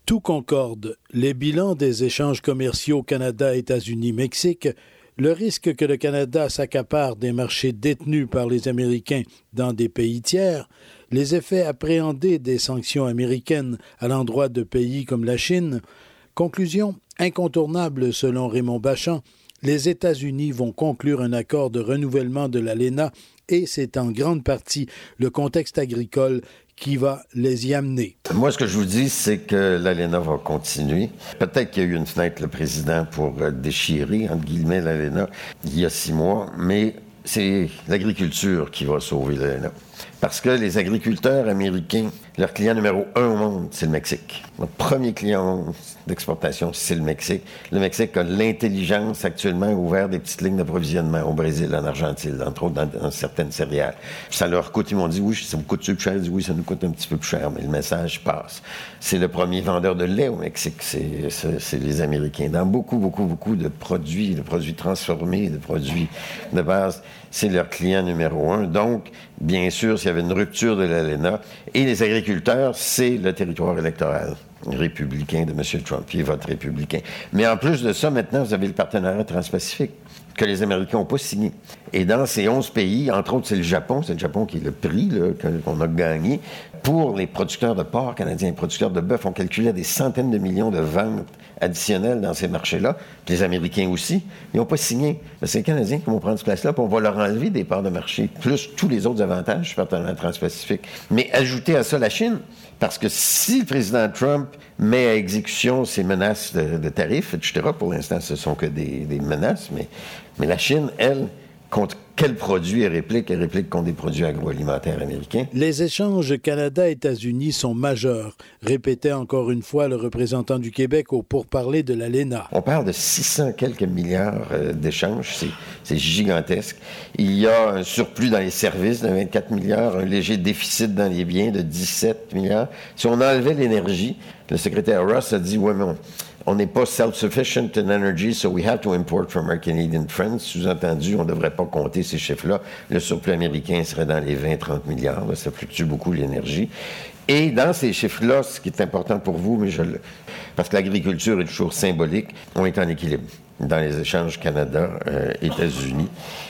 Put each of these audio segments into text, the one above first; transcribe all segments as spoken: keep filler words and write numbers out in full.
Tout concorde. Les bilans des échanges commerciaux Canada, États-Unis, Mexique, le risque que le Canada s'accapare des marchés détenus par les Américains dans des pays tiers, les effets appréhendés des sanctions américaines à l'endroit de pays comme la Chine. Conclusion incontournable selon Raymond Bachand, les États-Unis vont conclure un accord de renouvellement de l'A L E N A et c'est en grande partie le contexte agricole qui va les y amener. Moi, ce que je vous dis, c'est que l'A L E N A va continuer. Peut-être qu'il y a eu une fenêtre, le président, pour déchirer, entre guillemets, l'A L E N A il y a six mois, mais c'est l'agriculture qui va sauver l'A L E N A. Parce que les agriculteurs américains, leur client numéro un au monde, c'est le Mexique. Notre premier client d'exportation, c'est le Mexique. Le Mexique a l'intelligence actuellement ouvert des petites lignes d'approvisionnement au Brésil, en Argentine, entre autres dans, dans certaines céréales. Ça leur coûte, ils m'ont dit, oui, ça vous coûte plus cher? Ils disent, oui, ça nous coûte un petit peu plus cher, mais le message passe. C'est le premier vendeur de lait au Mexique, c'est, c'est, c'est les Américains. Dans beaucoup, beaucoup, beaucoup de produits, de produits transformés, de produits de base, c'est leur client numéro un. Donc, bien sûr, s'il y avait une rupture de l'A L E N A, et les agriculteurs, c'est le territoire électoral républicain de M. Trump, qui est votre républicain. Mais en plus de ça, maintenant, vous avez le partenariat transpacifique que les Américains n'ont pas signé. Et dans ces onze pays, entre autres, c'est le Japon, c'est le Japon qui est le prix là, qu'on a gagné. Pour les producteurs de porc canadiens, les producteurs de bœuf, on calculait des centaines de millions de ventes additionnelles dans ces marchés-là. Puis les Américains aussi, ils n'ont pas signé. Mais c'est les Canadiens qui vont prendre cette place-là, puis on va leur enlever des parts de marché, plus tous les autres avantages du partenariat transpacifique. Mais ajouter à ça la Chine, parce que si le président Trump met à exécution ses menaces de, de tarifs, et cetera, pour l'instant, ce ne sont que des, des menaces, mais, mais la Chine, elle, contre quels produits elle réplique? Elle réplique contre des produits agroalimentaires américains. Les échanges Canada-États-Unis sont majeurs, répétait encore une fois le représentant du Québec au pourparler de l'A L E N A. On parle de six cents quelques milliards euh, d'échanges, c'est, c'est gigantesque. Il y a un surplus dans les services de vingt-quatre milliards, un léger déficit dans les biens de dix-sept milliards. Si on enlevait l'énergie, le secrétaire Ross a dit, ouais, mais on... On n'est pas self-sufficient in energy, so we have to import from our Canadian friends. Sous-entendu, on ne devrait pas compter ces chiffres-là. Le surplus américain serait dans les vingt à trente milliards. Là, ça fluctue beaucoup l'énergie. Et dans ces chiffres-là, ce qui est important pour vous, mais je le... parce que l'agriculture est toujours symbolique, on est en équilibre dans les échanges Canada-États-Unis.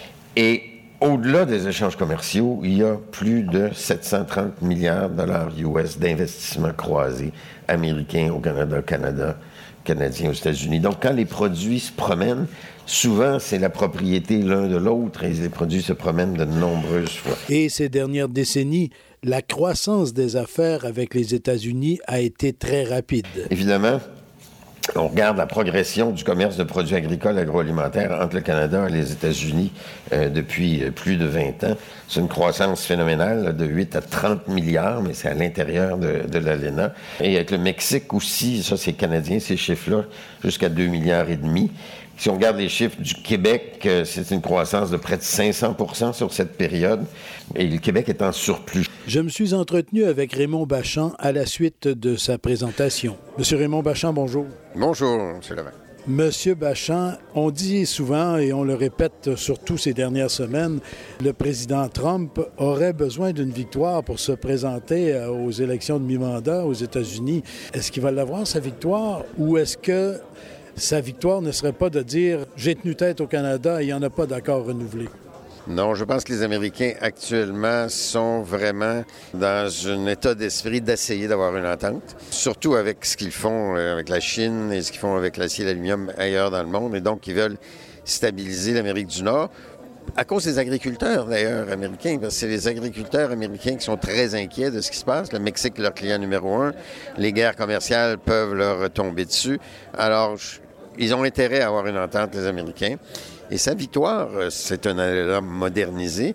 Et au-delà des échanges commerciaux, il y a plus de sept cent trente milliards de dollars U S d'investissements croisés américains au Canada, Canada, Canadiens aux États-Unis. Donc, quand les produits se promènent, souvent, c'est la propriété l'un de l'autre et les produits se promènent de nombreuses fois. Et ces dernières décennies, la croissance des affaires avec les États-Unis a été très rapide. Évidemment, on regarde la progression du commerce de produits agricoles agroalimentaires entre le Canada et les États-Unis euh, depuis euh, plus de vingt ans. C'est une croissance phénoménale là, de huit à trente milliards, mais c'est à l'intérieur de, de l'A L E N A. Et avec le Mexique aussi, ça c'est canadien, ces chiffres-là, jusqu'à deux milliards et demi. Si on regarde les chiffres du Québec, euh, c'est une croissance de près de cinq cents pour cent sur cette période. Et le Québec est en surplus. Je me suis entretenu avec Raymond Bachand à la suite de sa présentation. Monsieur Raymond Bachand, bonjour. Bonjour, M. Levin. Monsieur Bachand, on dit souvent, et on le répète surtout ces dernières semaines, le président Trump aurait besoin d'une victoire pour se présenter aux élections de mi-mandat aux États-Unis. Est-ce qu'il va l'avoir, sa victoire, ou est-ce que sa victoire ne serait pas de dire « j'ai tenu tête au Canada et il n'y en a pas d'accord renouvelé ». Non, je pense que les Américains actuellement sont vraiment dans un état d'esprit d'essayer d'avoir une entente, surtout avec ce qu'ils font avec la Chine et ce qu'ils font avec l'acier et l'aluminium ailleurs dans le monde. Et donc, ils veulent stabiliser l'Amérique du Nord à cause des agriculteurs, d'ailleurs, américains, parce que c'est les agriculteurs américains qui sont très inquiets de ce qui se passe. Le Mexique est leur client numéro un. Les guerres commerciales peuvent leur tomber dessus. Alors, ils ont intérêt à avoir une entente, les Américains. Et sa victoire, c'est un élan modernisé.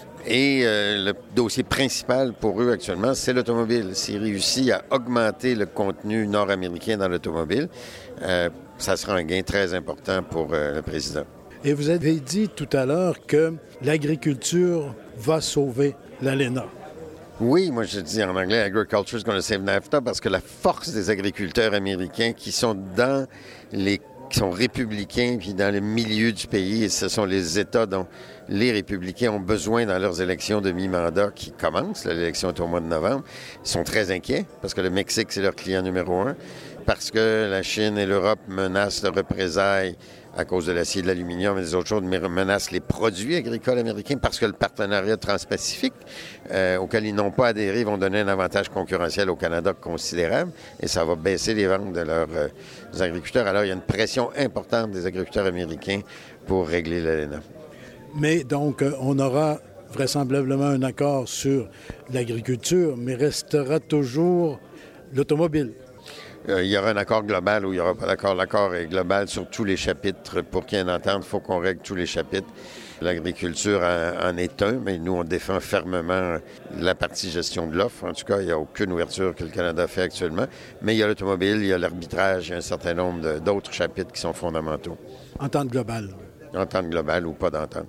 Et euh, le dossier principal pour eux actuellement, c'est l'automobile. S'ils réussissent à augmenter le contenu nord-américain dans l'automobile, euh, ça sera un gain très important pour euh, le président. Et vous avez dit tout à l'heure que l'agriculture va sauver l'A L E N A. Oui, moi je dis en anglais « Agriculture is going to save NAFTA » parce que la force des agriculteurs américains qui sont dans les qui sont républicains puis dans le milieu du pays, et ce sont les États dont les républicains ont besoin dans leurs élections de mi-mandat qui commencent, l'élection est au mois de novembre, ils sont très inquiets parce que le Mexique, c'est leur client numéro un, parce que la Chine et l'Europe menacent de représailles à cause de l'acier et de l'aluminium et des autres choses, mais menacent les produits agricoles américains parce que le partenariat transpacifique euh, auquel ils n'ont pas adhéré vont donner un avantage concurrentiel au Canada considérable et ça va baisser les ventes de leurs euh, agriculteurs. Alors, il y a une pression importante des agriculteurs américains pour régler l'A L E N A. Mais donc, on aura vraisemblablement un accord sur l'agriculture, mais restera toujours l'automobile. Euh, il y aura un accord global ou il n'y aura pas d'accord. L'accord est global sur tous les chapitres. Pour qu'il y ait une entente, il faut qu'on règle tous les chapitres. L'agriculture en, en est un, mais nous, on défend fermement la partie gestion de l'offre. En tout cas, il n'y a aucune ouverture que le Canada fait actuellement. Mais il y a l'automobile, il y a l'arbitrage, il y a un certain nombre de, d'autres chapitres qui sont fondamentaux. Entente globale. Entente globale ou pas d'entente.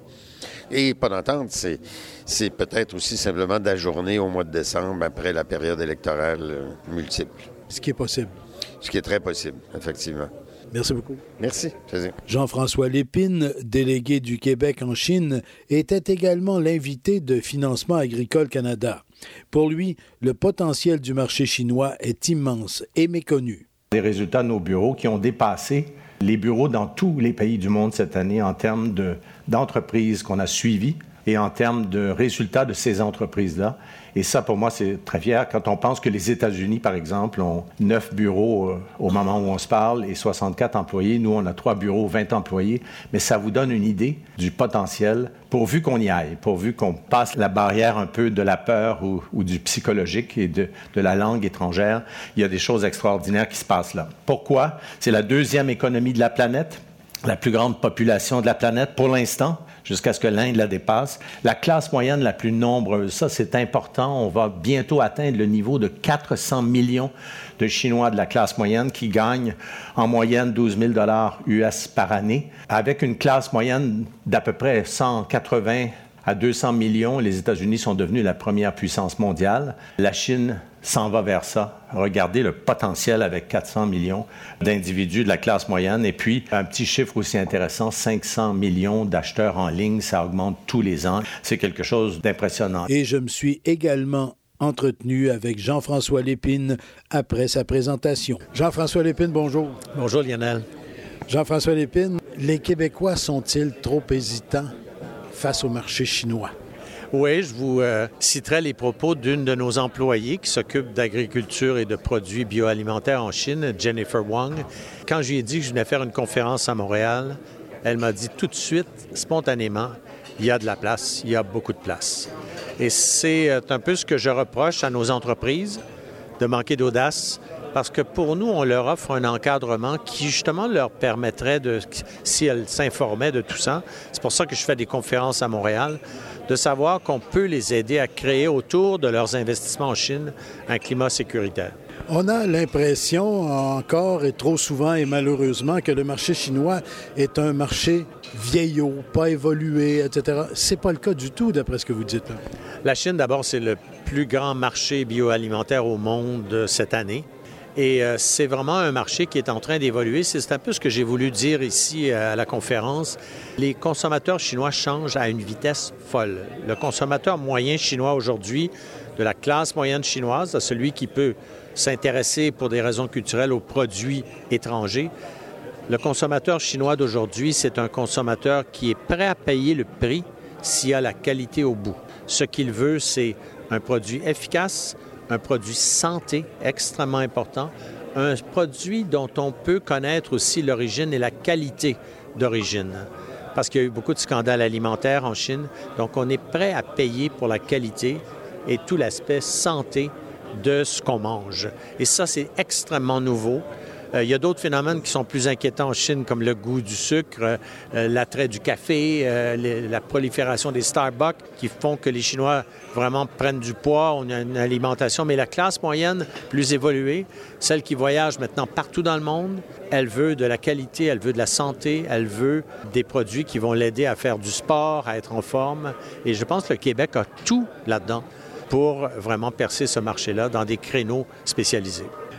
Et pas d'entente, c'est, c'est peut-être aussi simplement d'ajourner au mois de décembre après la période électorale euh, multiple. Ce qui est possible. Ce qui est très possible, effectivement. Merci beaucoup. Merci. Plaisir. Jean-François Lépine, délégué du Québec en Chine, était également l'invité de Financement agricole Canada. Pour lui, le potentiel du marché chinois est immense et méconnu. Des résultats de nos bureaux qui ont dépassé les bureaux dans tous les pays du monde cette année en termes de, d'entreprises qu'on a suivies et en termes de résultats de ces entreprises-là. Et ça, pour moi, c'est très fier. Quand on pense que les États-Unis, par exemple, ont neuf bureaux euh, au moment où on se parle et soixante-quatre employés. Nous, on a trois bureaux, vingt employés. Mais ça vous donne une idée du potentiel, pourvu qu'on y aille, pourvu qu'on passe la barrière un peu de la peur ou, ou du psychologique et de, de la langue étrangère. Il y a des choses extraordinaires qui se passent là. Pourquoi? C'est la deuxième économie de la planète, la plus grande population de la planète pour l'instant, jusqu'à ce que l'Inde la dépasse. La classe moyenne la plus nombreuse, ça c'est important. On va bientôt atteindre le niveau de quatre cents millions de Chinois de la classe moyenne qui gagnent en moyenne douze mille dollars U S par année. Avec une classe moyenne d'à peu près cent quatre-vingts à deux cents millions, les États-Unis sont devenus la première puissance mondiale. La Chine s'en va vers ça. Regardez le potentiel avec quatre cents millions d'individus de la classe moyenne. Et puis, un petit chiffre aussi intéressant, cinq cents millions d'acheteurs en ligne. Ça augmente tous les ans. C'est quelque chose d'impressionnant. Et je me suis également entretenu avec Jean-François Lépine après sa présentation. Jean-François Lépine, bonjour. Bonjour, Lionel. Jean-François Lépine, les Québécois sont-ils trop hésitants face au marché chinois? Oui, je vous euh, citerai les propos d'une de nos employées qui s'occupe d'agriculture et de produits bioalimentaires en Chine, Jennifer Wang. Quand je lui ai dit que je venais faire une conférence à Montréal, elle m'a dit tout de suite, spontanément, il y a de la place, il y a beaucoup de place. Et c'est un peu ce que je reproche à nos entreprises, de manquer d'audace, parce que pour nous, on leur offre un encadrement qui, justement, leur permettrait de, si elles s'informaient de tout ça, c'est pour ça que je fais des conférences à Montréal, de savoir qu'on peut les aider à créer autour de leurs investissements en Chine un climat sécuritaire. On a l'impression, encore et trop souvent et malheureusement, que le marché chinois est un marché vieillot, pas évolué, et cetera. C'est pas le cas du tout, d'après ce que vous dites. La Chine, d'abord, c'est le plus grand marché bioalimentaire au monde cette année. Et euh, c'est vraiment un marché qui est en train d'évoluer. C'est un peu ce que j'ai voulu dire ici à la conférence. Les consommateurs chinois changent à une vitesse folle. Le consommateur moyen chinois aujourd'hui, de la classe moyenne chinoise, celui qui peut s'intéresser pour des raisons culturelles aux produits étrangers, le consommateur chinois d'aujourd'hui, c'est un consommateur qui est prêt à payer le prix s'il y a la qualité au bout. Ce qu'il veut, c'est un produit efficace, un produit santé extrêmement important, un produit dont on peut connaître aussi l'origine et la qualité d'origine. Parce qu'il y a eu beaucoup de scandales alimentaires en Chine, donc on est prêt à payer pour la qualité et tout l'aspect santé de ce qu'on mange. Et ça, c'est extrêmement nouveau. Euh, il y a d'autres phénomènes qui sont plus inquiétants en Chine, comme le goût du sucre, euh, l'attrait du café, euh, les, la prolifération des Starbucks, qui font que les Chinois vraiment prennent du poids, on a une alimentation. Mais la classe moyenne plus évoluée, celle qui voyage maintenant partout dans le monde, elle veut de la qualité, elle veut de la santé, elle veut des produits qui vont l'aider à faire du sport, à être en forme. Et je pense que le Québec a tout là-dedans pour vraiment percer ce marché-là dans des créneaux spécialisés.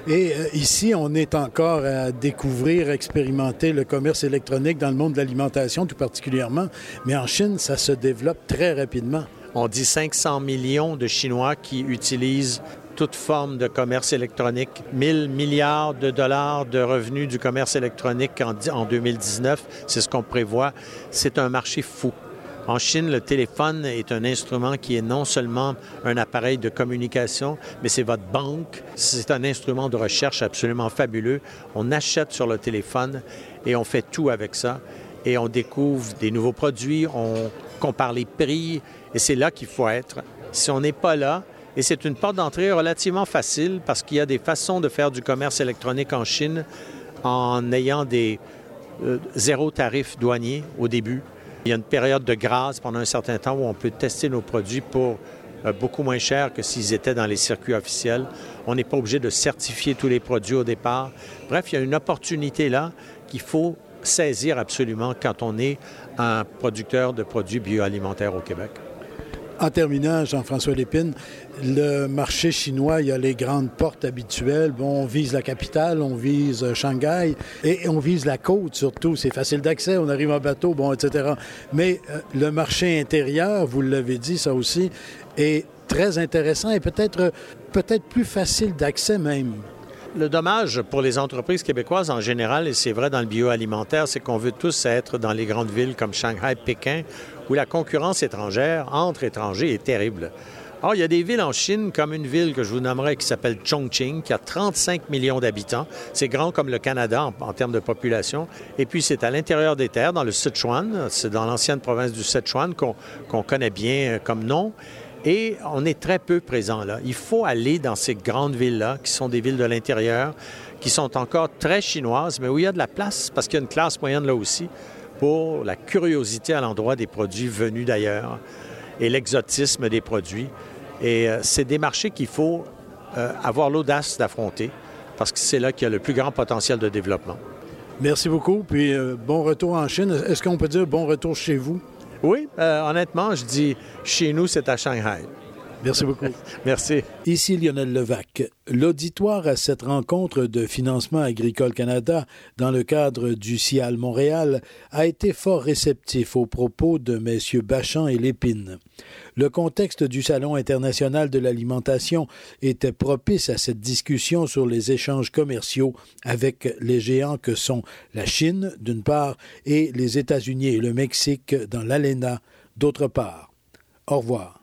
Et euh, ici, on est encore à découvrir, expérimenter le commerce électronique dans le monde de l'alimentation tout particulièrement. Mais en Chine, ça se développe très rapidement. On dit cinq cents millions de Chinois qui utilisent toute forme de commerce électronique. mille milliards de dollars de revenus du commerce électronique en, en deux mille dix-neuf, c'est ce qu'on prévoit. C'est un marché fou. En Chine, le téléphone est un instrument qui est non seulement un appareil de communication, mais c'est votre banque. C'est un instrument de recherche absolument fabuleux. On achète sur le téléphone et on fait tout avec ça. Et on découvre des nouveaux produits, on compare les prix, et c'est là qu'il faut être. Si on n'est pas là, et c'est une porte d'entrée relativement facile parce qu'il y a des façons de faire du commerce électronique en Chine en ayant des euh, zéro tarif douanier au début. Il y a une période de grâce pendant un certain temps où on peut tester nos produits pour euh, beaucoup moins cher que s'ils étaient dans les circuits officiels. On n'est pas obligé de certifier tous les produits au départ. Bref, il y a une opportunité là qu'il faut saisir absolument quand on est un producteur de produits bioalimentaires au Québec. En terminant, Jean-François Lépine, le marché chinois, il y a les grandes portes habituelles. Bon, on vise la capitale, on vise Shanghai et on vise la côte surtout. C'est facile d'accès, on arrive en bateau, bon, et cetera. Mais euh, le marché intérieur, vous l'avez dit, ça aussi, est très intéressant et peut-être, peut-être plus facile d'accès même. Le dommage pour les entreprises québécoises en général, et c'est vrai dans le bioalimentaire, c'est qu'on veut tous être dans les grandes villes comme Shanghai, Pékin, où la concurrence étrangère entre étrangers est terrible. Or, il y a des villes en Chine, comme une ville que je vous nommerai qui s'appelle Chongqing, qui a trente-cinq millions d'habitants. C'est grand comme le Canada en, en termes de population. Et puis, c'est à l'intérieur des terres, dans le Sichuan. C'est dans l'ancienne province du Sichuan qu'on, qu'on connaît bien comme nom. Et on est très peu présent là. Il faut aller dans ces grandes villes-là, qui sont des villes de l'intérieur, qui sont encore très chinoises, mais où il y a de la place, parce qu'il y a une classe moyenne là aussi, pour la curiosité à l'endroit des produits venus d'ailleurs et l'exotisme des produits. Et euh, c'est des marchés qu'il faut euh, avoir l'audace d'affronter, parce que c'est là qu'il y a le plus grand potentiel de développement. Merci beaucoup, puis euh, bon retour en Chine. Est-ce qu'on peut dire bon retour chez vous? Oui, euh, honnêtement, je dis chez nous, c'est à Shanghai. Merci beaucoup. Merci. Ici Lionel Levac. L'auditoire à cette rencontre de Financement agricole Canada dans le cadre du C I A L Montréal a été fort réceptif aux propos de messieurs Bachand et Lépine. Le contexte du Salon international de l'alimentation était propice à cette discussion sur les échanges commerciaux avec les géants que sont la Chine, d'une part, et les États-Unis et le Mexique dans l'ALENA, d'autre part. Au revoir.